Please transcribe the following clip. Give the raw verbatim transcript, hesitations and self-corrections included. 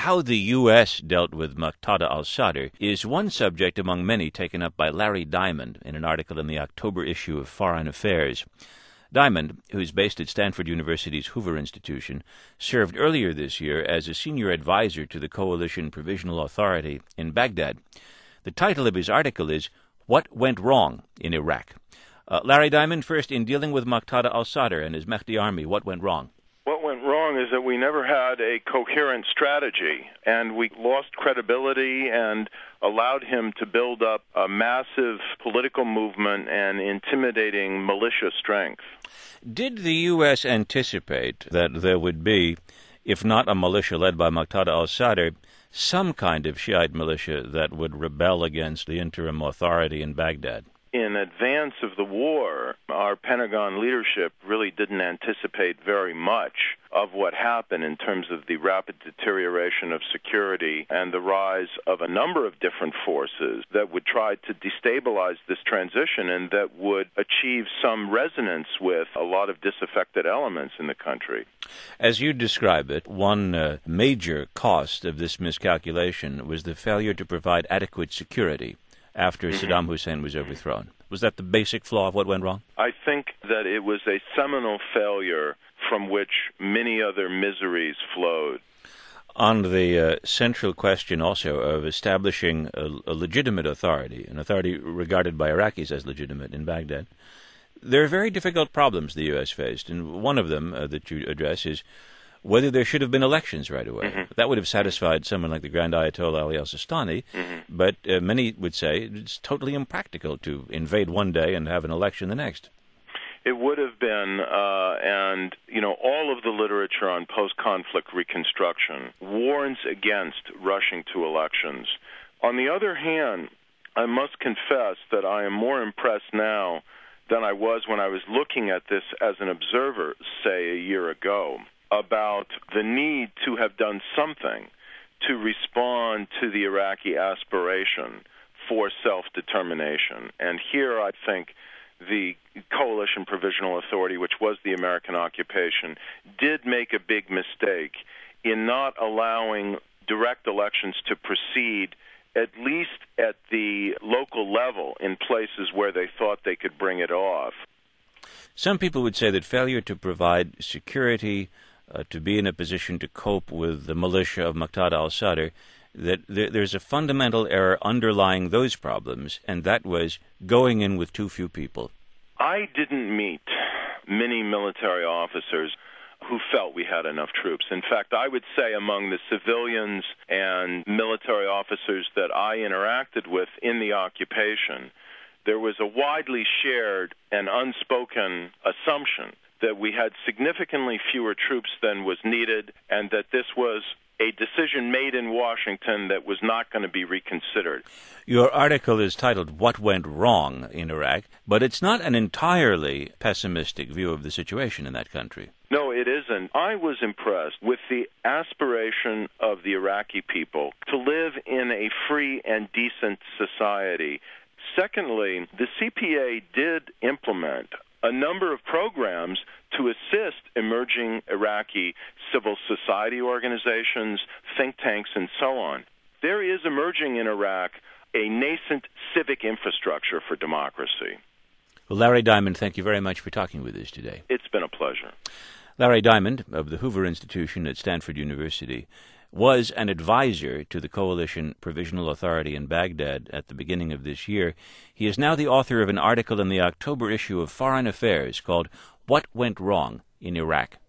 how the U S dealt with Muqtada al-Sadr is one subject among many taken up by Larry Diamond in an article in the October issue of Foreign Affairs. Diamond, who is based at Stanford University's Hoover Institution, served earlier this year as a senior advisor to the Coalition Provisional Authority in Baghdad. The title of his article is What Went Wrong in Iraq? Uh, Larry Diamond, first, in dealing with Muqtada al-Sadr and his Mahdi army, what went wrong? What went wrong is that we never had a coherent strategy, and we lost credibility and allowed him to build up a massive political movement and intimidating militia strength. Did the U S anticipate that there would be, if not a militia led by Muqtada al-Sadr, some kind of Shiite militia that would rebel against the interim authority in Baghdad? In advance of the war, our Pentagon leadership really didn't anticipate very much of what happened in terms of the rapid deterioration of security and the rise of a number of different forces that would try to destabilize this transition and that would achieve some resonance with a lot of disaffected elements in the country. As you describe it, one uh, major cost of this miscalculation was the failure to provide adequate security after mm-hmm. Saddam Hussein was overthrown. Was that the basic flaw of what went wrong? I think that it was a seminal failure from which many other miseries flowed. On the uh, central question also of establishing a, a legitimate authority, an authority regarded by Iraqis as legitimate in Baghdad, there are very difficult problems the U S faced, and one of them uh, that you address is whether there should have been elections right away. Mm-hmm. That would have satisfied someone like the Grand Ayatollah Ali al-Sistani, mm-hmm. but uh, many would say it's totally impractical to invade one day and have an election the next. It would have been, uh, and, you know, all of the literature on post-conflict reconstruction warns against rushing to elections. On the other hand, I must confess that I am more impressed now than I was when I was looking at this as an observer, say, a year ago, about the need to have done something to respond to the Iraqi aspiration for self-determination. And here I think the Coalition Provisional Authority, which was the American occupation, did make a big mistake in not allowing direct elections to proceed, at least at the local level, in places where they thought they could bring it off. Some people would say that failure to provide security, Uh, to be in a position to cope with the militia of Muqtada al-Sadr, that th- there's a fundamental error underlying those problems, and that was going in with too few people. I didn't meet many military officers who felt we had enough troops. In fact, I would say among the civilians and military officers that I interacted with in the occupation, there was a widely shared and unspoken assumption that we had significantly fewer troops than was needed, and that this was a decision made in Washington that was not going to be reconsidered. Your article is titled What Went Wrong in Iraq, but it's not an entirely pessimistic view of the situation in that country. No, it isn't. I was impressed with the aspiration of the Iraqi people to live in a free and decent society. Secondly, the C P A did implement a number of programs to assist emerging Iraqi civil society organizations, think tanks, and so on. There is emerging in Iraq a nascent civic infrastructure for democracy. Well, Larry Diamond, thank you very much for talking with us today. It's been a pleasure. Larry Diamond of the Hoover Institution at Stanford University was an advisor to the Coalition Provisional Authority in Baghdad at the beginning of this year. He is now the author of an article in the October issue of Foreign Affairs called What Went Wrong in Iraq?